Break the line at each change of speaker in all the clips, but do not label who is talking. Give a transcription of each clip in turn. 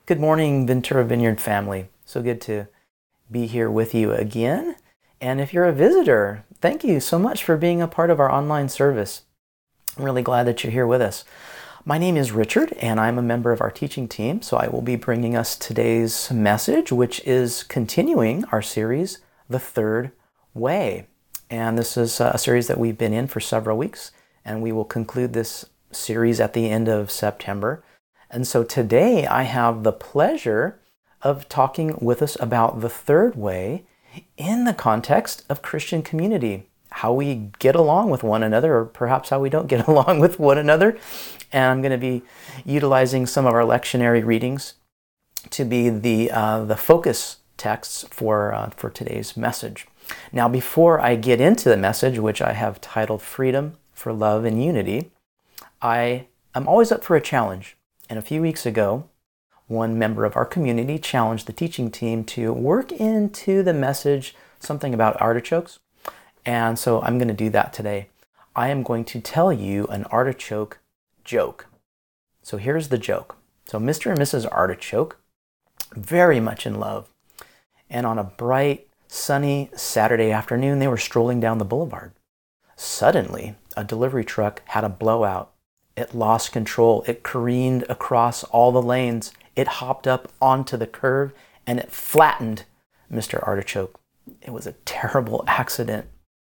Good morning, Ventura Vineyard family. So good to be here with you again. And if you're a visitor, thank you so much for being a part of our online service. I'm really glad that you're here with us. My name is Richard, and I'm a member of our teaching team, so I will be bringing us today's message, which is continuing our series, The Third Way. And this is a series that we've been in for several weeks, and we will conclude this series at the end of September. And so today I have the pleasure of talking with us about the third way in the context of Christian community, how we get along with one another, or perhaps how we don't get along with one another. And I'm going to be utilizing some of our lectionary readings to be the focus texts for today's message. Now, before I get into the message, which I have titled Freedom for Love and Unity, I'm always up for a challenge. And a few weeks ago, one member of our community challenged the teaching team to work into the message something about artichokes. And so I'm going to do that today. I am going to tell you an artichoke joke. So here's the joke. So Mr. and Mrs. Artichoke, very much in love. And on a bright, sunny Saturday afternoon, they were strolling down the boulevard. Suddenly, a delivery truck had a blowout. It lost control. It careened across all the lanes. It hopped up onto the curb and it flattened Mr. Artichoke. It was a terrible accident.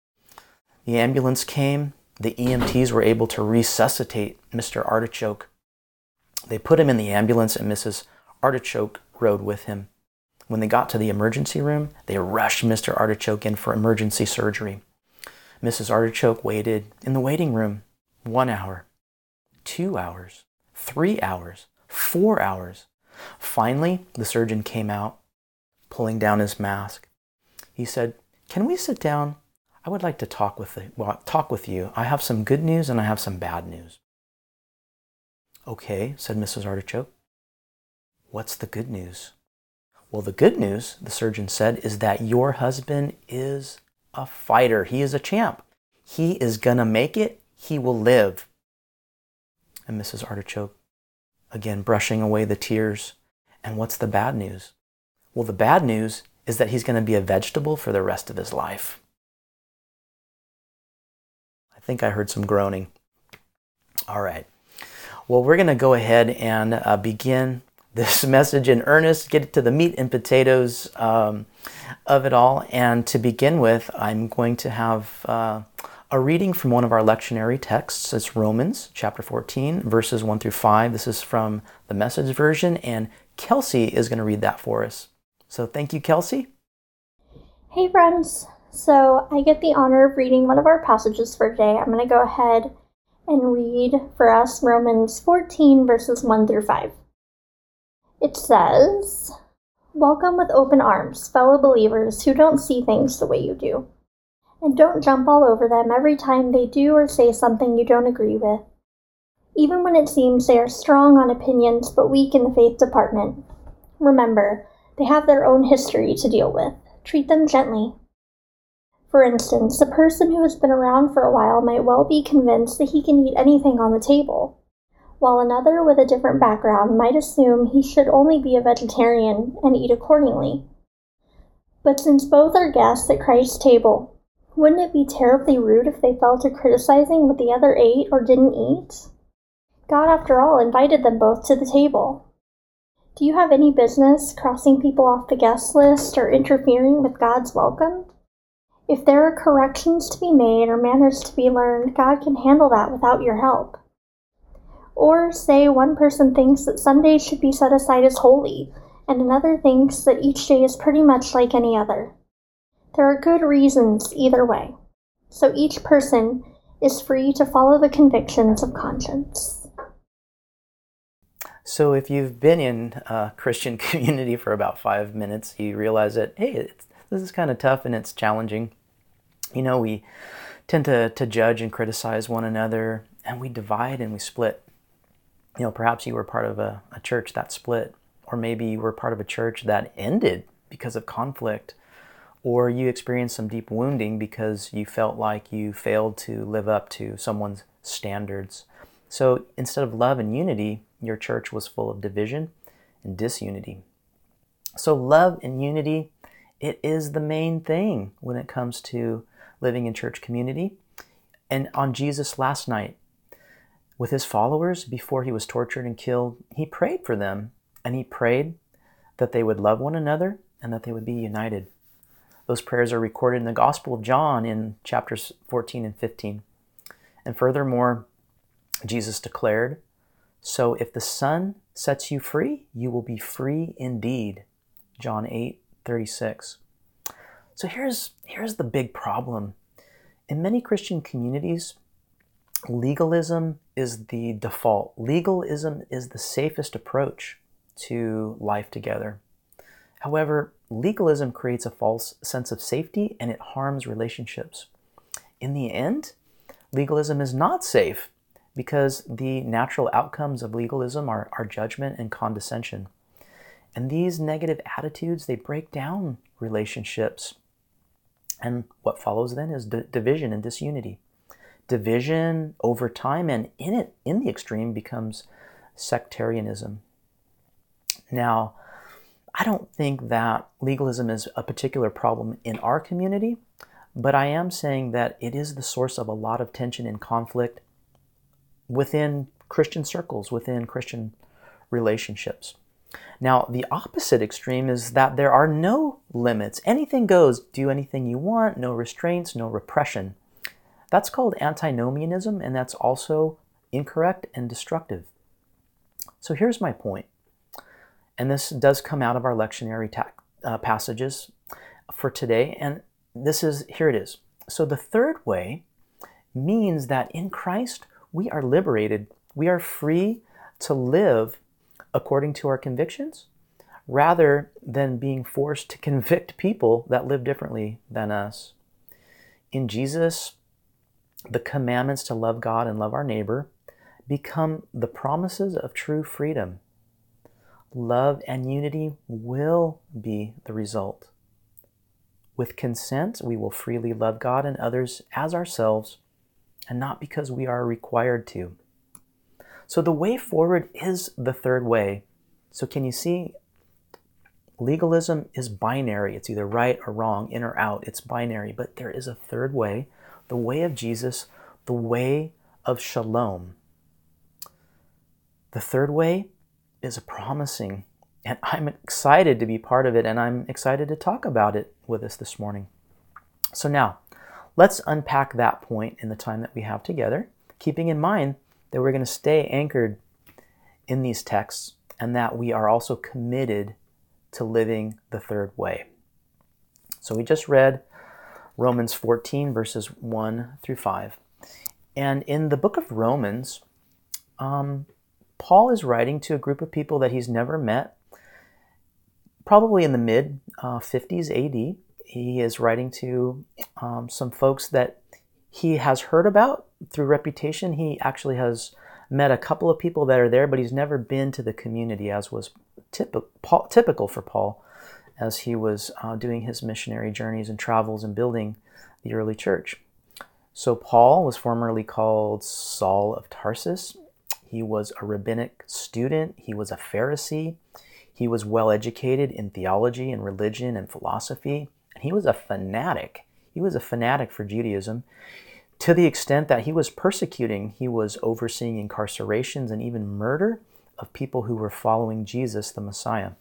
The ambulance came. The EMTs were able to resuscitate Mr. Artichoke. They put him in the ambulance and Mrs. Artichoke rode with him. When they got to the emergency room, they rushed Mr. Artichoke in for emergency surgery. Mrs. Artichoke waited in the waiting room 1 hour. 2 hours, 3 hours, 4 hours. Finally, the surgeon came out, pulling down his mask. He said, "Can we sit down? I would like to talk with you. I have some good news and I have some bad news." "Okay," said Mrs. Artichoke. "What's the good news?" "Well, the good news," the surgeon said, "is that your husband is a fighter. He is a champ. He is gonna make it. He will live." And Mrs. Artichoke, again, brushing away the tears. "And what's the bad news?" "Well, the bad news is that he's going to be a vegetable for the rest of his life." I think I heard some groaning. All right. Well, we're going to go ahead and begin this message in earnest, get to the meat and potatoes of it all. And to begin with, I'm going to have a reading from one of our lectionary texts. It's Romans chapter 14, verses 1 through 5. This is from the Message version, and Kelsey is going to read that for us. So thank you, Kelsey.
Hey friends, so I get the honor of reading one of our passages for today. I'm going to go ahead and read for us Romans 14, verses 1 through 5. It says, "Welcome with open arms, fellow believers who don't see things the way you do. And don't jump all over them every time they do or say something you don't agree with. Even when it seems they are strong on opinions but weak in the faith department. Remember, they have their own history to deal with. Treat them gently. For instance, a person who has been around for a while might well be convinced that he can eat anything on the table, while another with a different background might assume he should only be a vegetarian and eat accordingly. But since both are guests at Christ's table, wouldn't it be terribly rude if they fell to criticizing what the other ate or didn't eat? God, after all, invited them both to the table. Do you have any business crossing people off the guest list or interfering with God's welcome? If there are corrections to be made or manners to be learned, God can handle that without your help. Or say one person thinks that some days should be set aside as holy, and another thinks that each day is pretty much like any other. There are good reasons either way, so each person is free to follow the convictions of conscience.
So if you've been in a Christian community for about 5 minutes, you realize that, hey, this is kind of tough and it's challenging. You know, we tend to judge and criticize one another, and we divide and we split. You know, perhaps you were part of a church that split, or maybe you were part of a church that ended because of conflict. Or you experienced some deep wounding because you felt like you failed to live up to someone's standards. So instead of love and unity, your church was full of division and disunity. So love and unity, it is the main thing when it comes to living in church community. And on Jesus' last night with his followers, before he was tortured and killed, he prayed for them, and he prayed that they would love one another and that they would be united. Those prayers are recorded in the Gospel of John in chapters 14 and 15. And furthermore, Jesus declared, "So if the Son sets you free, you will be free indeed." John 8:36. So here's the big problem. In many Christian communities, legalism is the default. Legalism is the safest approach to life together. However, legalism creates a false sense of safety and it harms relationships. In the end, legalism is not safe because the natural outcomes of legalism are judgment and condescension. And these negative attitudes, they break down relationships. And what follows then is division and disunity. Division over time and in the extreme becomes sectarianism. Now, I don't think that legalism is a particular problem in our community, but I am saying that it is the source of a lot of tension and conflict within Christian circles, within Christian relationships. Now, the opposite extreme is that there are no limits. Anything goes. Do anything you want, no restraints, no repression. That's called antinomianism, and that's also incorrect and destructive. So here's my point. And this does come out of our lectionary passages for today. And here it is. So the third way means that in Christ, we are liberated. We are free to live according to our convictions, rather than being forced to convict people that live differently than us. In Jesus, the commandments to love God and love our neighbor become the promises of true freedom. Love and unity will be the result. With consent, we will freely love God and others as ourselves, and not because we are required to. So the way forward is the third way. So can you see? Legalism is binary. It's either right or wrong, in or out. It's binary. But there is a third way, the way of Jesus, the way of shalom. The third way is promising, and I'm excited to be part of it, and I'm excited to talk about it with us this morning. So now, let's unpack that point in the time that we have together, keeping in mind that we're going to stay anchored in these texts and that we are also committed to living the third way. So we just read Romans 14, verses 1 through 5. And in the book of Romans, Paul is writing to a group of people that he's never met, probably in the mid-50s AD. He is writing to some folks that he has heard about through reputation. He actually has met a couple of people that are there, but he's never been to the community, as was typical for Paul as he was doing his missionary journeys and travels and building the early church. So Paul was formerly called Saul of Tarsus. He was a rabbinic student. He was a Pharisee. He was well educated in theology and religion and philosophy. And he was a fanatic. He was a fanatic for Judaism, to the extent that he was persecuting, he was overseeing incarcerations and even murder of people who were following Jesus, the Messiah.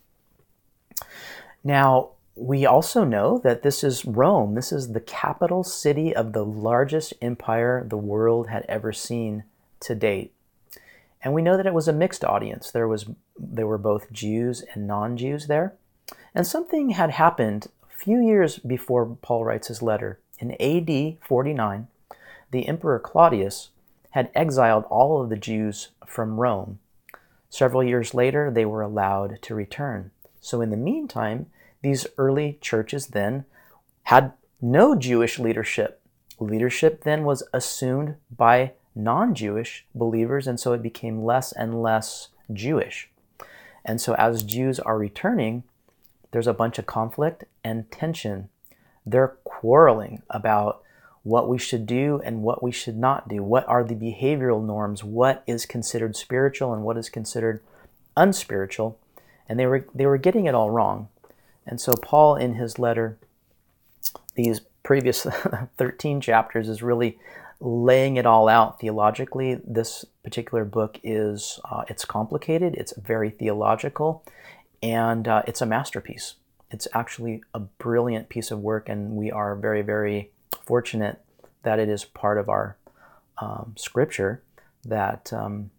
Now, we also know that this is Rome. This is the capital city of the largest empire the world had ever seen to date. And we know that it was a mixed audience. There were both Jews and non-Jews there. And something had happened a few years before Paul writes his letter. In AD 49, the Emperor Claudius had exiled all of the Jews from Rome. Several years later, they were allowed to return. So in the meantime, these early churches then had no Jewish leadership. Leadership then was assumed by non-Jewish believers, and so it became less and less Jewish. And so as Jews are returning, there's a bunch of conflict and tension. They're quarreling about what we should do and what we should not do. What are the behavioral norms? What is considered spiritual and what is considered unspiritual? And they were getting it all wrong. And so Paul, in his letter, these previous 13 chapters, is really laying it all out theologically. This particular book is, it's complicated, it's very theological, and it's a masterpiece. It's actually a brilliant piece of work, and we are very, very fortunate that it is part of our scripture that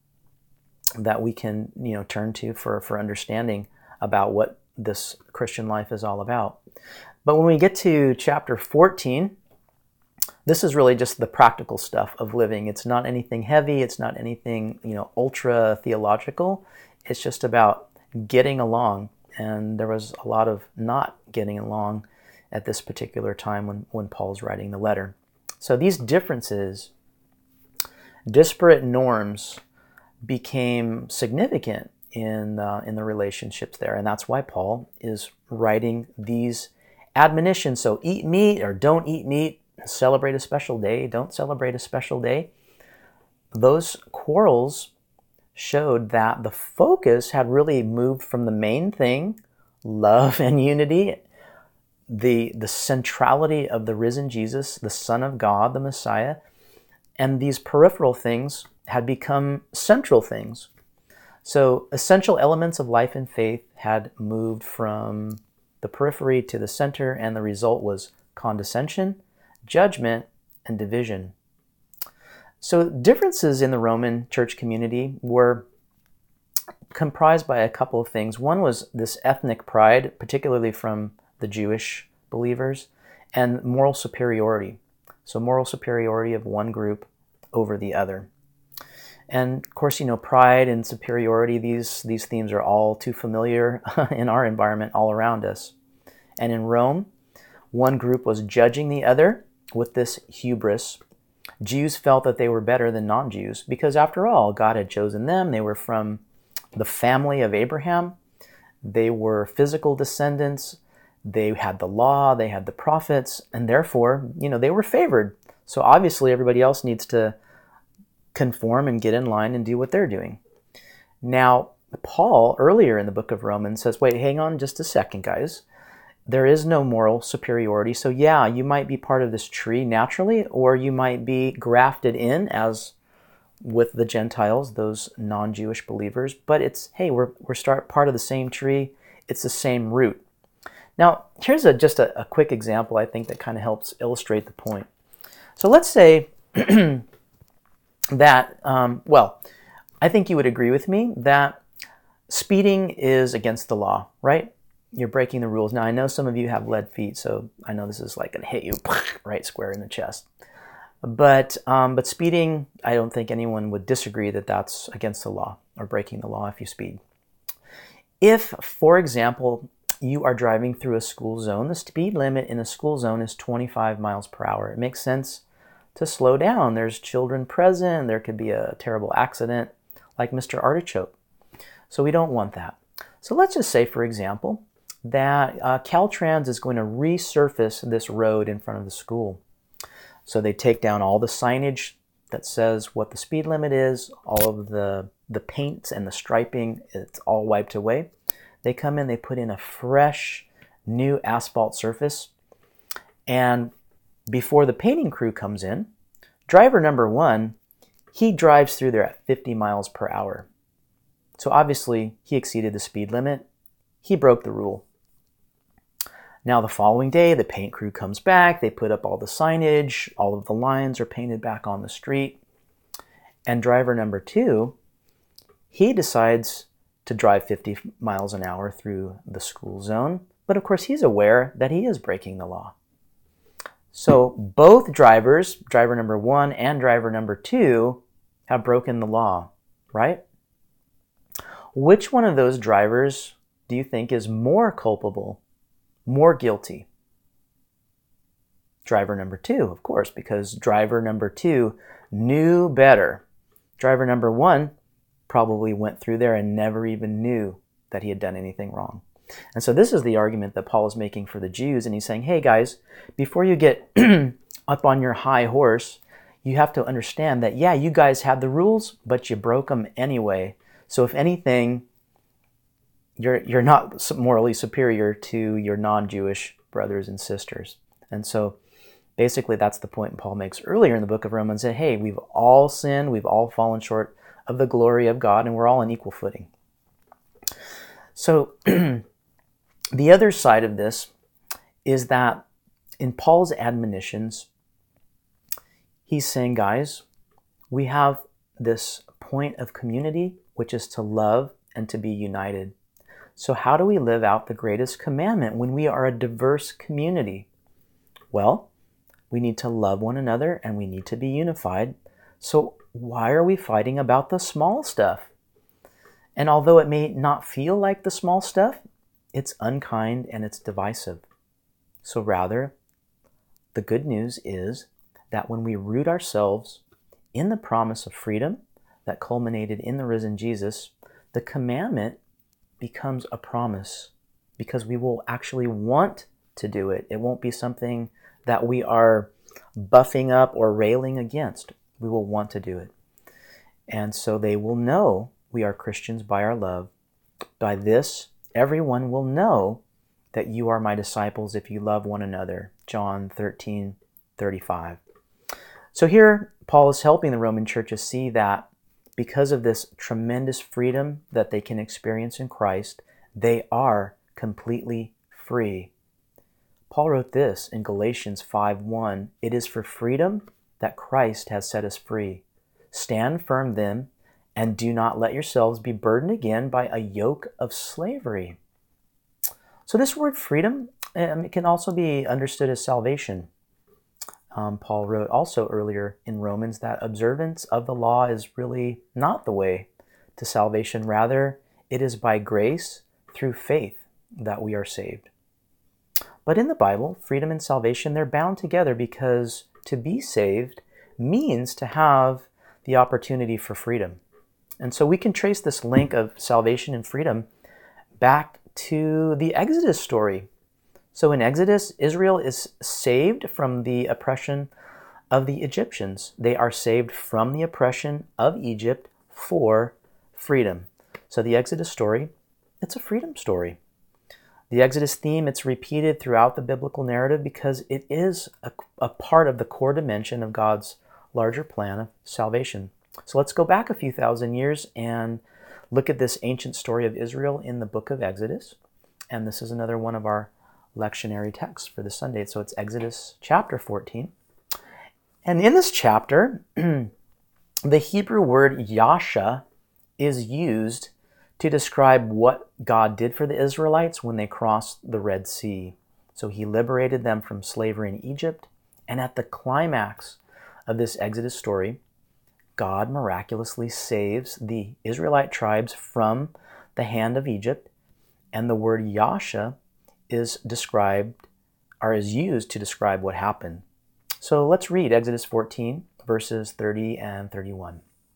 that we can turn to for understanding about what this Christian life is all about. But when we get to chapter 14, this is really just the practical stuff of living. It's not anything heavy. It's not anything ultra theological. It's just about getting along. And there was a lot of not getting along at this particular time when Paul's writing the letter. So these differences, disparate norms, became significant in the relationships there, and that's why Paul is writing these admonitions. So eat meat or don't eat meat, celebrate a special day, don't celebrate a special day. Those quarrels showed that the focus had really moved from the main thing, love and unity, the centrality of the risen Jesus, the Son of God, the Messiah, and these peripheral things had become central things. So essential elements of life and faith had moved from the periphery to the center, and the result was condescension, judgment, and division. So differences in the Roman church community were comprised by a couple of things. One was this ethnic pride, particularly from the Jewish believers, and moral superiority. So moral superiority of one group over the other. And of course, pride and superiority, these themes are all too familiar in our environment all around us. And in Rome, one group was judging the other with this hubris. Jews felt that they were better than non-Jews because, after all, God had chosen them. They were from the family of Abraham. They were physical descendants. They had the law. They had the prophets. And therefore, they were favored. So obviously, everybody else needs to conform and get in line and do what they're doing. Now, Paul, earlier in the book of Romans, says, wait, hang on just a second, guys. There is no moral superiority. So yeah, you might be part of this tree naturally, or you might be grafted in as with the Gentiles, those non-Jewish believers. But it's, hey, we're part of the same tree. It's the same root. Now, here's just a quick example, I think, that kind of helps illustrate the point. So let's say that, I think you would agree with me that speeding is against the law, right? You're breaking the rules. Now, I know some of you have lead feet, so I know this is like going to hit you right square in the chest. But speeding, I don't think anyone would disagree that that's against the law or breaking the law if you speed. If, for example, you are driving through a school zone, the speed limit in a school zone is 25 miles per hour. It makes sense to slow down. There's children present. There could be a terrible accident like Mr. Artichoke. So we don't want that. So let's just say, for example, that Caltrans is going to resurface this road in front of the school. So they take down all the signage that says what the speed limit is, all of the paints and the striping, it's all wiped away. They come in, they put in a fresh, new asphalt surface, and before the painting crew comes in, driver number one, he drives through there at 50 miles per hour. So obviously, he exceeded the speed limit. He broke the rule. Now the following day, the paint crew comes back, they put up all the signage, all of the lines are painted back on the street, and driver number two, he decides to drive 50 miles an hour through the school zone, but of course he's aware that he is breaking the law. So both drivers, driver number one and driver number two, have broken the law, right? Which one of those drivers do you think is more culpable? More guilty? Driver number two, of course, because driver number two knew better. Driver number one probably went through there and never even knew that he had done anything wrong. And so this is the argument that Paul is making for the Jews, and he's saying, hey guys, before you get up on your high horse, you have to understand that, yeah, you guys had the rules, but you broke them anyway. So if anything, you're not morally superior to your non-Jewish brothers and sisters. And so basically that's the point Paul makes earlier in the book of Romans, that, hey, we've all sinned, we've all fallen short of the glory of God, and we're all on equal footing. So the other side of this is that in Paul's admonitions, he's saying, guys, we have this point of community, which is to love and to be united. So how do we live out the greatest commandment when we are a diverse community? Well, we need to love one another and we need to be unified. So why are we fighting about the small stuff? And although it may not feel like the small stuff, it's unkind and it's divisive. So rather, the good news is that when we root ourselves in the promise of freedom that culminated in the risen Jesus, the commandment becomes a promise because we will actually want to do it. It won't be something that we are buffing up or railing against. We will want to do it. And so they will know we are Christians by our love. By this, everyone will know that you are my disciples if you love one another. John 13:35. So here, Paul is helping the Roman churches see that because of this tremendous freedom that they can experience in Christ, they are completely free. Paul wrote this in Galatians 5:1, "It is for freedom that Christ has set us free. Stand firm then, and do not let yourselves be burdened again by a yoke of slavery." So this word freedom, it can also be understood as salvation. Paul wrote also earlier in Romans that observance of the law is really not the way to salvation. Rather, it is by grace through faith that we are saved. But in the Bible, freedom and salvation, they're bound together because to be saved means to have the opportunity for freedom. And so we can trace this link of salvation and freedom back to the Exodus story. So in Exodus, Israel is saved from the oppression of the Egyptians. They are saved from the oppression of Egypt for freedom. So the Exodus story, it's a freedom story. The Exodus theme, it's repeated throughout the biblical narrative because it is a part of the core dimension of God's larger plan of salvation. So let's go back a few thousand years and look at this ancient story of Israel in the book of Exodus. And this is another one of our lectionary texts for this Sunday. So it's Exodus chapter 14. And in this chapter, the Hebrew word yasha is used to describe what God did for the Israelites when they crossed the Red Sea. So he liberated them from slavery in Egypt. And at the climax of this Exodus story, God miraculously saves the Israelite tribes from the hand of Egypt. And the word yasha is used to describe what happened. So let's read Exodus 14, verses 30 and 31.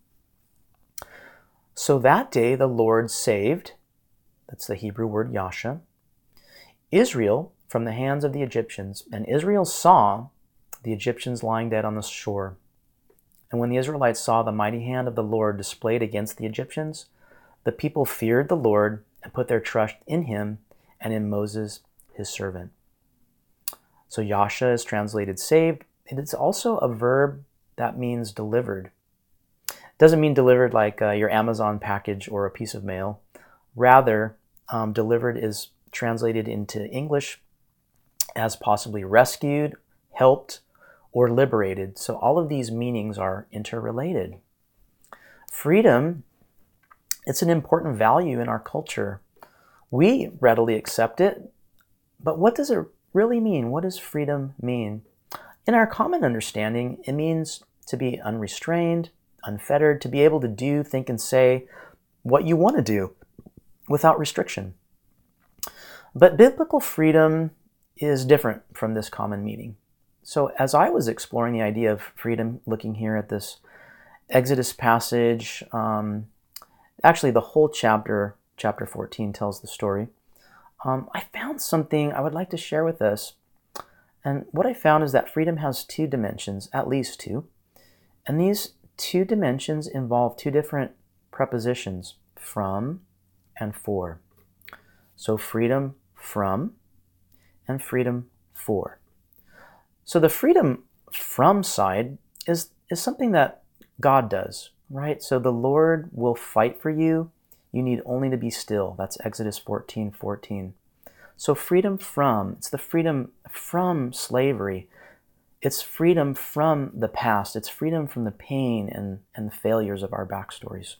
So that day the Lord saved, that's the Hebrew word yasha, Israel from the hands of the Egyptians. And Israel saw the Egyptians lying dead on the shore. And when the Israelites saw the mighty hand of the Lord displayed against the Egyptians, the people feared the Lord and put their trust in him and in Moses, his servant. So yasha is translated saved. It is also a verb that means delivered. It doesn't mean delivered like your Amazon package or a piece of mail. Rather, delivered is translated into English as possibly rescued, helped, or liberated. So all of these meanings are interrelated. Freedom, it's an important value in our culture. We readily accept it, but what does it really mean? What does freedom mean? In our common understanding, it means to be unrestrained, unfettered, to be able to do, think, and say what you want to do without restriction. But biblical freedom is different from this common meaning. So as I was exploring the idea of freedom, looking here at this Exodus passage, actually the whole chapter 14 tells the story, I found something I would like to share with us. And what I found is that freedom has two dimensions, at least two. And these two dimensions involve two different prepositions, from and for. So freedom from and freedom for. So the freedom from side is something that God does, right? So the Lord will fight for you. You need only to be still. That's Exodus 14:14. So freedom from, it's the freedom from slavery. It's freedom from the past. It's freedom from the pain and the failures of our backstories.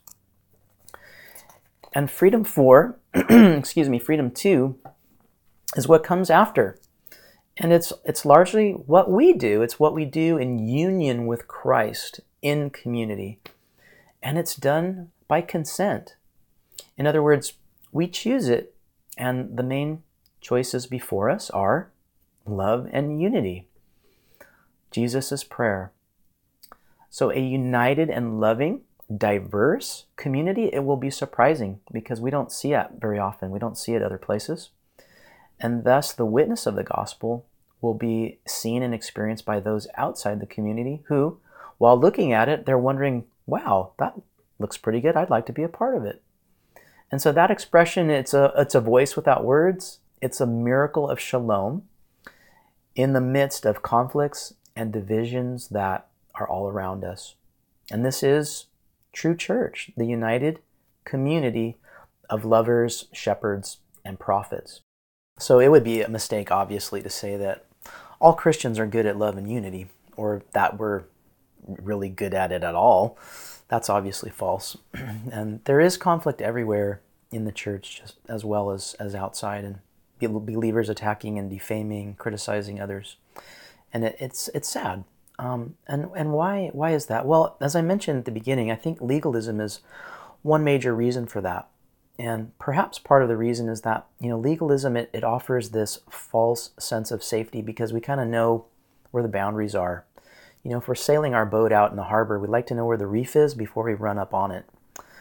And freedom for, freedom to is what comes after. And it's largely what we do. It's what we do in union with Christ in community. And it's done by consent. In other words, we choose it, and the main choices before us are love and unity. Jesus' prayer. So a united and loving, diverse community, it will be surprising because we don't see it very often. We don't see it other places. And thus the witness of the gospel will be seen and experienced by those outside the community who, while looking at it, they're wondering, wow, that looks pretty good. I'd like to be a part of it. And so that expression, it's a voice without words. It's a miracle of shalom in the midst of conflicts and divisions that are all around us. And this is true church, the united community of lovers, shepherds, and prophets. So it would be a mistake, obviously, to say that all Christians are good at love and unity, or that we're really good at it at all. That's obviously false. And there is conflict everywhere in the church, just as well as outside, and believers attacking and defaming, criticizing others. And it's sad. And why is that? Well, as I mentioned at the beginning, I think legalism is one major reason for that. And perhaps part of the reason is that, legalism, it offers this false sense of safety because we kind of know where the boundaries are. If we're sailing our boat out in the harbor, we'd like to know where the reef is before we run up on it.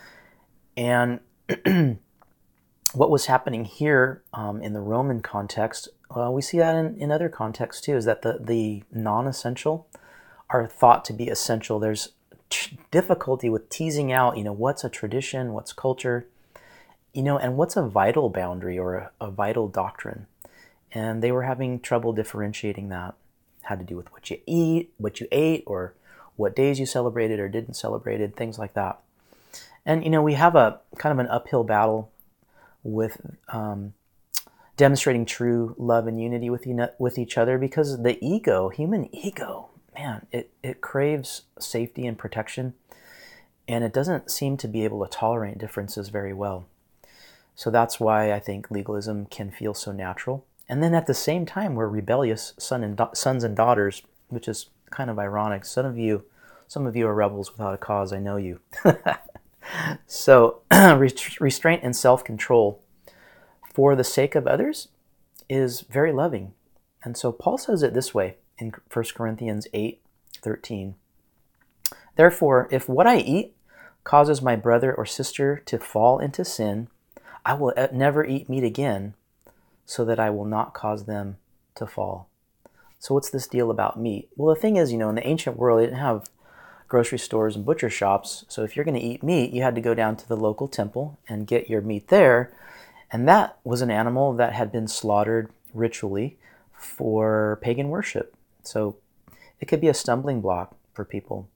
And what was happening here in the Roman context, we see that in other contexts too, is that the non-essential are thought to be essential. There's difficulty with teasing out, what's a tradition, what's culture, and what's a vital boundary or a vital doctrine. And they were having trouble differentiating that. It had to do with what you ate, or what days you celebrated or didn't celebrated, things like that. And, we have a kind of an uphill battle with demonstrating true love and unity with each other, because the human ego, man, it craves safety and protection, and it doesn't seem to be able to tolerate differences very well. So that's why I think legalism can feel so natural. And then at the same time, we're rebellious sons and daughters, which is kind of ironic. Some of you are rebels without a cause. I know you. So restraint and self-control for the sake of others is very loving. And so Paul says it this way in 1 Corinthians 8:13. Therefore, if what I eat causes my brother or sister to fall into sin, I will never eat meat again, so that I will not cause them to fall. So what's this deal about meat? Well, the thing is, in the ancient world, they didn't have grocery stores and butcher shops. So if you're going to eat meat, you had to go down to the local temple and get your meat there. And that was an animal that had been slaughtered ritually for pagan worship. So it could be a stumbling block for people,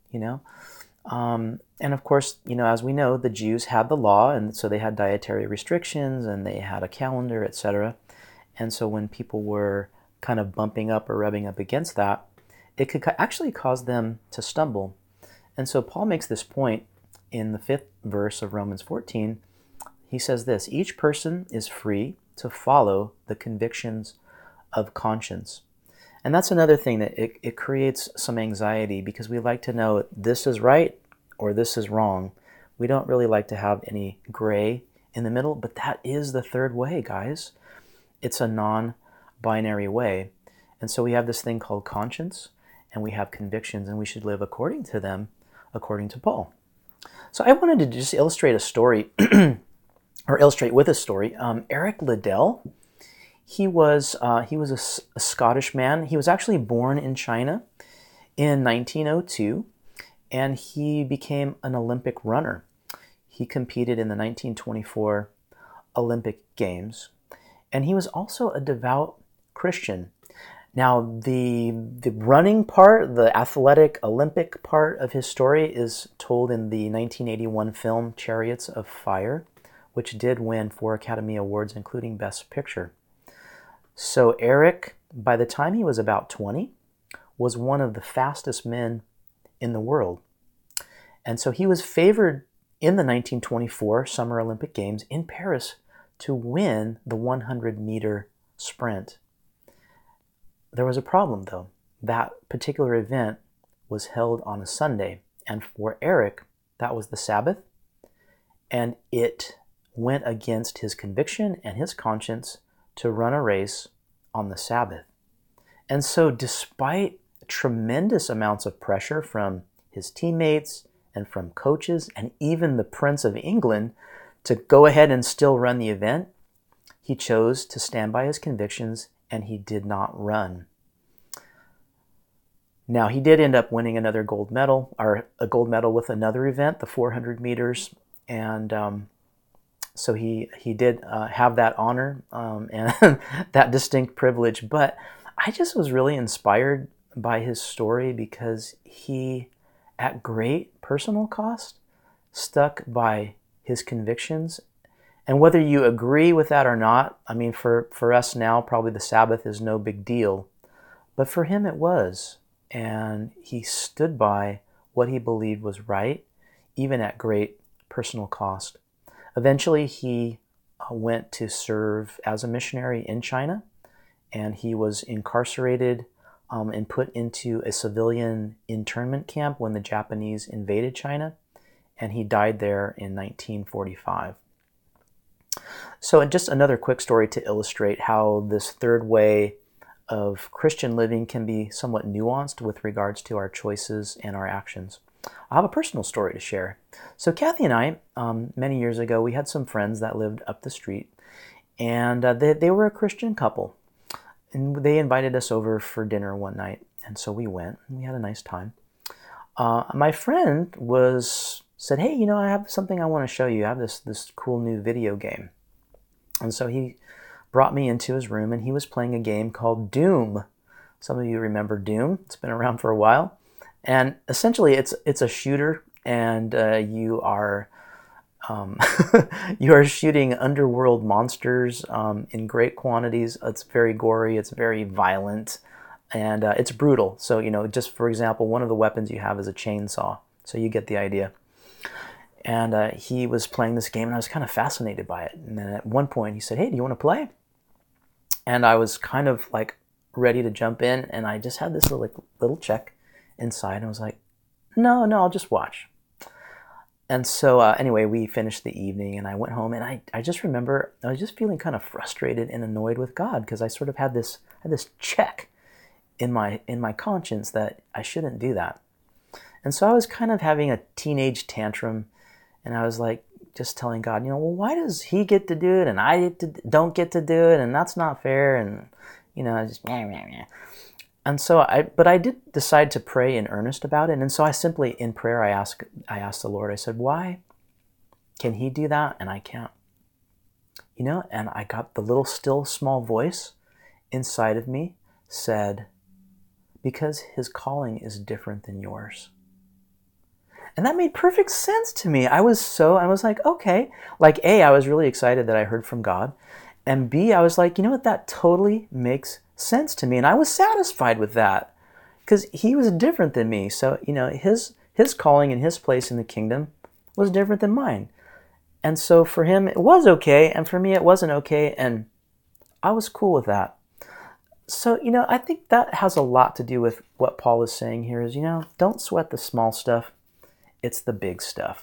And of course, as we know, the Jews had the law, and so they had dietary restrictions, and they had a calendar, etc. And so when people were kind of bumping up or rubbing up against that, it could actually cause them to stumble. And so Paul makes this point in the 5th verse of Romans 14. He says this: each person is free to follow the convictions of conscience. And that's another thing that it creates some anxiety, because we like to know this is right or this is wrong. We don't really like to have any gray in the middle, but that is the third way, guys. It's a non-binary way. And so we have this thing called conscience, and we have convictions, and we should live according to them, according to Paul. So I wanted to just illustrate a story, or illustrate with a story. Eric Liddell, he was a Scottish man. He was actually born in China in 1902, and he became an Olympic runner. He competed in the 1924 Olympic Games. And he was also a devout Christian. Now, the running part, the athletic Olympic part of his story is told in the 1981 film Chariots of Fire, which did win 4 Academy Awards, including Best Picture. So Eric, by the time he was about 20, was one of the fastest men in the world. And so he was favored in the 1924 Summer Olympic Games in Paris to win the 100-meter sprint. There was a problem, though. That particular event was held on a Sunday, and for Eric, that was the Sabbath, and it went against his conviction and his conscience to run a race on the Sabbath. And so despite tremendous amounts of pressure from his teammates and from coaches and even the Prince of England to go ahead and still run the event, he chose to stand by his convictions and he did not run. Now, he did end up winning another gold medal, or a gold medal with another event, the 400 meters, and so he did have that honor and that distinct privilege. But I just was really inspired by his story because he, at great personal cost, stuck by his convictions. And whether you agree with that or not, I mean, for us now, probably the Sabbath is no big deal. But for him, it was. And he stood by what he believed was right, even at great personal cost. Eventually, he went to serve as a missionary in China, and he was incarcerated and put into a civilian internment camp when the Japanese invaded China, and he died there in 1945. So just another quick story to illustrate how this third way of Christian living can be somewhat nuanced with regards to our choices and our actions. I have a personal story to share. So Kathy and I, many years ago, we had some friends that lived up the street, and they were a Christian couple. And they invited us over for dinner one night, and so we went, and we had a nice time. My friend said, hey, I have something I want to show you. I have this cool new video game. And so he brought me into his room, and he was playing a game called Doom. Some of you remember Doom. It's been around for a while. And essentially, it's a shooter, and you are you are shooting underworld monsters in great quantities. It's very gory. It's very violent, and it's brutal. So just for example, one of the weapons you have is a chainsaw. So you get the idea. And he was playing this game, and I was kind of fascinated by it. And then at one point, he said, "Hey, do you want to play?" And I was kind of like ready to jump in, and I just had this little check inside, and I was like, no, I'll just watch. And so anyway, we finished the evening, and I went home, and I just remember I was just feeling kind of frustrated and annoyed with God because I sort of had this check in my conscience that I shouldn't do that. And so I was kind of having a teenage tantrum, and I was like just telling God, well, why does he get to do it and I don't get to do it, and that's not fair, and I just And so I did decide to pray in earnest about it. And so I simply, in prayer, I asked the Lord, I said, why can he do that and I can't? And I got the little still small voice inside of me said, because his calling is different than yours. And that made perfect sense to me. I was like, okay. Like A, I was really excited that I heard from God. And B, I was like, what, that totally makes sense to me, and I was satisfied with that because he was different than me. So his calling and his place in the kingdom was different than mine, and so for him it was okay, and for me it wasn't okay, and I was cool with that. So I think that has a lot to do with what Paul is saying here is don't sweat the small stuff, it's the big stuff.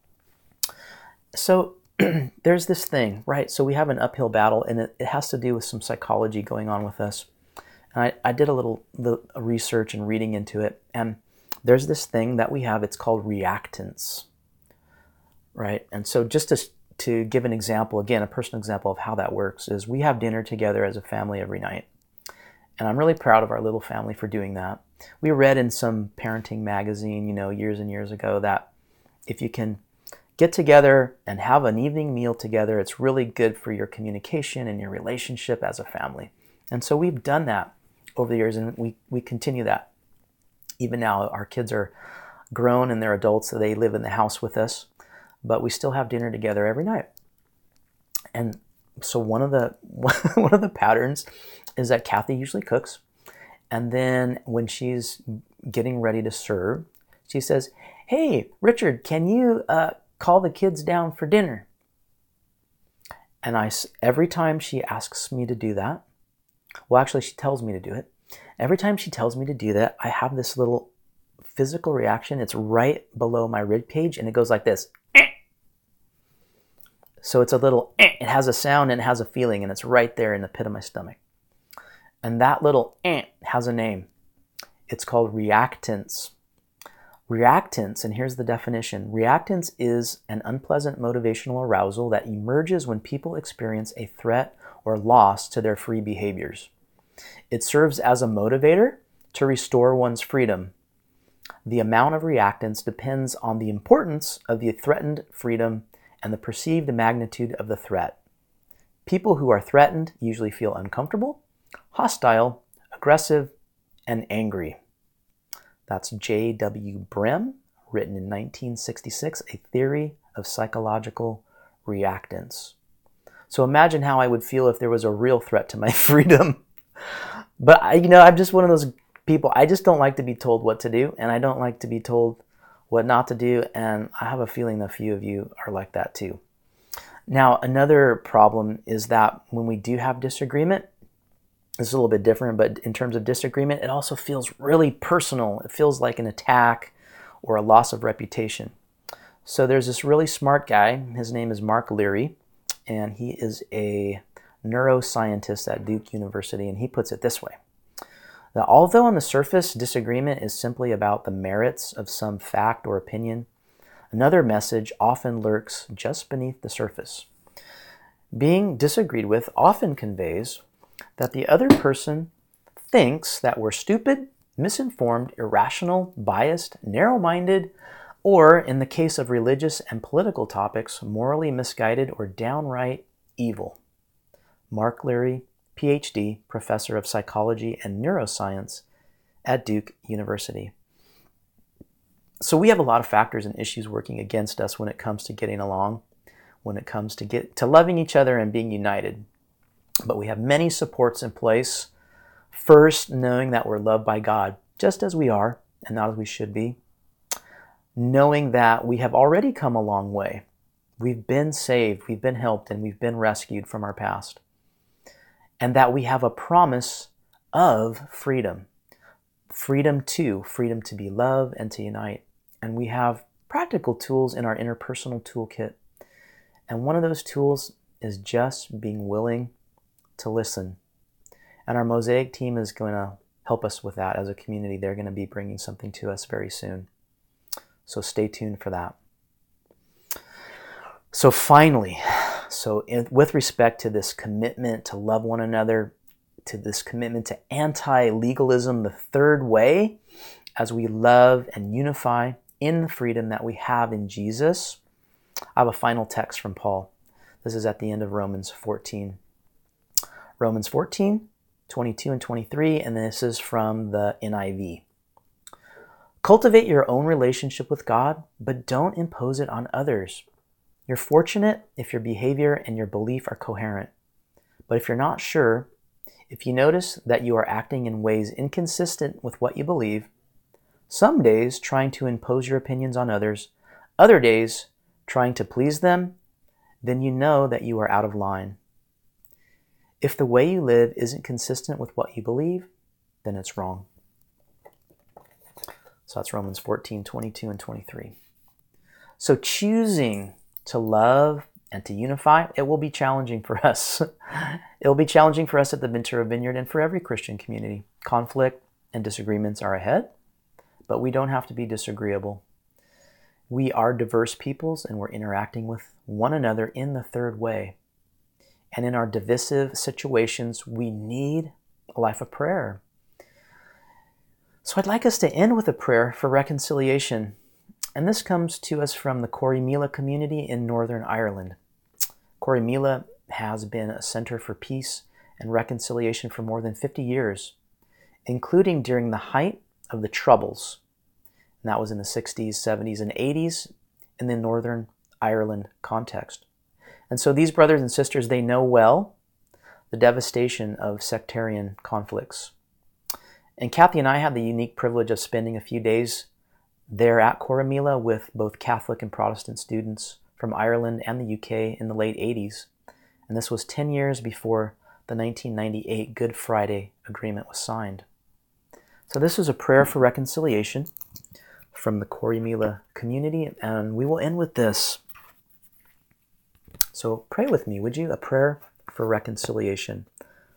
So there's this thing, right? So we have an uphill battle, and it has to do with some psychology going on with us. And I did a little research and reading into it, and there's this thing that we have, it's called reactance, right? And so just to give an example, again, a personal example of how that works is we have dinner together as a family every night. And I'm really proud of our little family for doing that. We read in some parenting magazine, years and years ago, that if you can get together and have an evening meal together. It's really good for your communication and your relationship as a family. And so we've done that over the years, and we continue that. Even now, our kids are grown and they're adults, so they live in the house with us, but we still have dinner together every night. And so one of the patterns is that Kathy usually cooks, and then when she's getting ready to serve, she says, "Hey, Richard, can you call the kids down for dinner?" And every time she asks me to do that, well, actually, she tells me to do it. Every time she tells me to do that, I have this little physical reaction. It's right below my rib cage, and it goes like this. So it's a little, it has a sound and it has a feeling, and it's right there in the pit of my stomach. And that little has a name. It's called reactance. Reactance, and here's the definition. Reactance is an unpleasant motivational arousal that emerges when people experience a threat or loss to their free behaviors. It serves as a motivator to restore one's freedom. The amount of reactance depends on the importance of the threatened freedom and the perceived magnitude of the threat. People who are threatened usually feel uncomfortable, hostile, aggressive, and angry. That's J.W. Brehm, written in 1966, A Theory of Psychological Reactance. So imagine how I would feel if there was a real threat to my freedom. But I'm just one of those people. I just don't like to be told what to do, and I don't like to be told what not to do, and I have a feeling a few of you are like that too. Now, another problem is that when we do have disagreement, it's a little bit different, but in terms of disagreement, it also feels really personal. It feels like an attack or a loss of reputation. So there's this really smart guy. His name is Mark Leary, and he is a neuroscientist at Duke University, and he puts it this way. Now, although on the surface, disagreement is simply about the merits of some fact or opinion, another message often lurks just beneath the surface. Being disagreed with often conveys that the other person thinks that we're stupid, misinformed, irrational, biased, narrow-minded, or, in the case of religious and political topics, morally misguided or downright evil. Mark Leary, PhD, professor of psychology and neuroscience at Duke University. So we have a lot of factors and issues working against us when it comes to getting along, when it comes to loving each other and being united. But we have many supports in place. First, knowing that we're loved by God, just as we are, and not as we should be. Knowing that we have already come a long way. We've been saved, we've been helped, and we've been rescued from our past. And that we have a promise of freedom. Freedom to be loved and to unite. And we have practical tools in our interpersonal toolkit. And one of those tools is just being willing to listen. And our Mosaic team is going to help us with that as a community. They're going to be bringing something to us very soon. So stay tuned for that. So finally, with respect to this commitment to love one another, to this commitment to anti-legalism, the third way, as we love and unify in the freedom that we have in Jesus, I have a final text from Paul. This is at the end of Romans 14. Romans 14, 22 and 23, and this is from the NIV. Cultivate your own relationship with God, but don't impose it on others. You're fortunate if your behavior and your belief are coherent. But if you're not sure, if you notice that you are acting in ways inconsistent with what you believe, some days trying to impose your opinions on others, other days trying to please them, then you know that you are out of line. If the way you live isn't consistent with what you believe, then it's wrong. So that's Romans 14, 22 and 23. So choosing to love and to unify, it will be challenging for us. It will be challenging for us at the Ventura Vineyard and for every Christian community. Conflict and disagreements are ahead, but we don't have to be disagreeable. We are diverse peoples and we're interacting with one another in the third way. And in our divisive situations, we need a life of prayer. So I'd like us to end with a prayer for reconciliation. And this comes to us from the Corrymeela community in Northern Ireland. Corrymeela has been a center for peace and reconciliation for more than 50 years, including during the height of the Troubles. And that was in the 60s, 70s, and 80s in the Northern Ireland context. And so these brothers and sisters, they know well the devastation of sectarian conflicts. And Kathy and I had the unique privilege of spending a few days there at Corrymeela with both Catholic and Protestant students from Ireland and the UK in the late 80s. And this was 10 years before the 1998 Good Friday Agreement was signed. So this is a prayer for reconciliation from the Corrymeela community, and we will end with this. So pray with me, would you? A prayer for reconciliation.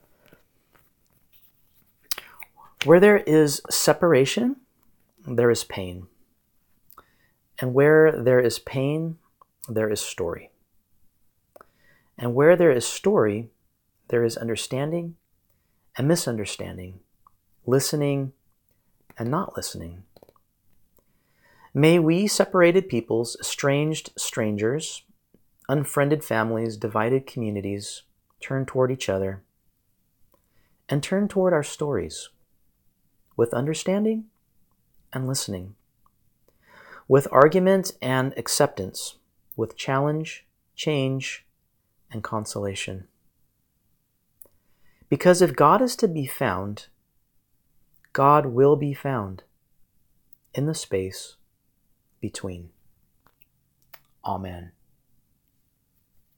Where there is separation, there is pain. And where there is pain, there is story. And where there is story, there is understanding and misunderstanding, listening and not listening. May we, separated peoples, estranged strangers, unfriended families, divided communities, turn toward each other and turn toward our stories with understanding and listening, with argument and acceptance, with challenge, change, and consolation. Because if God is to be found, God will be found in the space between. Amen.